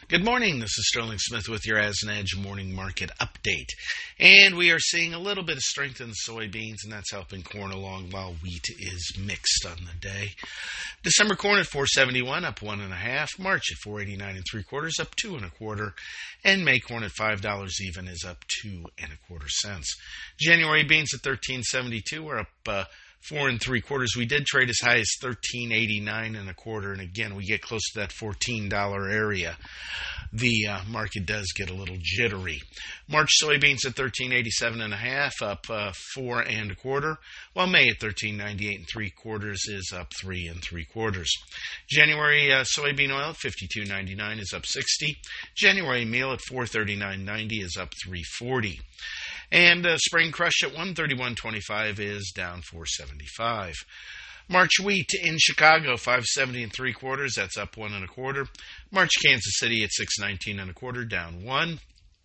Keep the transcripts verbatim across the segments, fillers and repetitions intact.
Good morning. This is Sterling Smith with your As an Edge morning market update. And we are seeing a little bit of strength in soybeans, and that's helping corn along while wheat is mixed on the day. December corn at four seventy-one, up one and a half. March at four eighty-nine and three quarters, up two and a quarter. And May corn at five dollars even is up two and a quarter cents. January beans at thirteen seventy-two, we're up uh, Four and three quarters. We did trade as high as thirteen eighty-nine and a quarter, and again, we get close to that fourteen dollar area. The uh, market does get a little jittery. March soybeans at thirteen eighty-seven and a half, up uh, four and a quarter, while May at thirteen ninety-eight and three quarters is up three and three quarters. January uh, soybean oil at fifty-two ninety-nine is up sixty. January meal at four thirty-nine ninety is up three forty. And uh, spring crush at one thirty-one twenty-five is down four seventy-five. March wheat in Chicago, five seventy and three quarters, that's up one and a quarter. March Kansas City at six nineteen and a quarter, down one.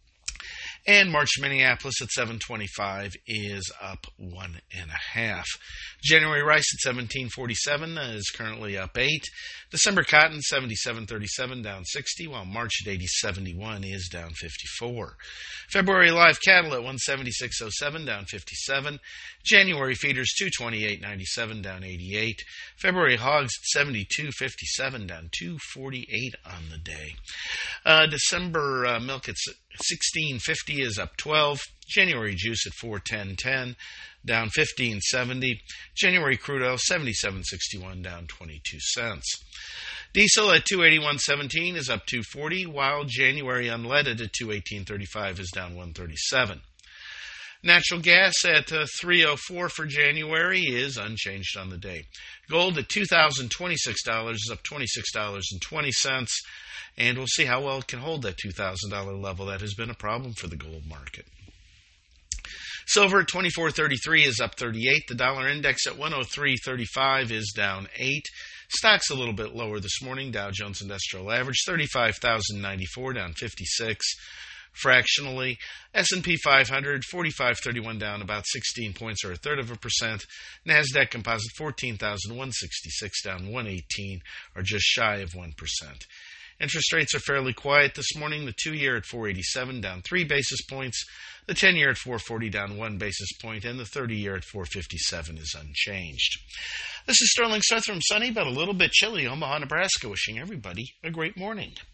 And March Minneapolis at seven twenty-five is up one and a half. January rice at seventeen forty-seven is currently up eight. December cotton seventy-seven thirty-seven, down sixty, while March at eighty seventy-one is down fifty-four. February live cattle at one seventy-six oh seven, down fifty-seven. January feeders two twenty-eight ninety-seven, down eighty-eight. February hogs at seventy-two fifty-seven, down two forty-eight on the day. Uh, December uh, milk at sixteen fifty is up twelve. January juice at four ten ten, down fifteen seventy. January crude oil seventy-seven sixty-one, down twenty-two cents. Diesel at two eighty-one seventeen is up two forty, while January unleaded at two eighteen thirty-five is down one thirty-seven. Natural gas at uh, three oh four for January is unchanged on the day. Gold at two thousand twenty-six dollars is up twenty-six dollars and twenty cents, and we'll see how well it can hold that two thousand dollars level. That has been a problem for the gold market. Silver at twenty-four thirty-three is up thirty-eight. The dollar index at one oh three thirty-five is down eight. Stocks a little bit lower this morning. Dow Jones Industrial Average thirty-five thousand ninety-four, down fifty-six. Fractionally, S and P five hundred, forty-five thirty-one, down about sixteen points or a third of a percent. NASDAQ Composite fourteen thousand one hundred sixty-six, down one eighteen, or just shy of one percent. Interest rates are fairly quiet this morning. The two-year at four eighty-seven, down three basis points. The ten-year at four forty, down one basis point, and the thirty-year at four fifty-seven is unchanged. This is Sterling Smith from sunny but a little bit chilly Omaha, Nebraska, wishing everybody a great morning.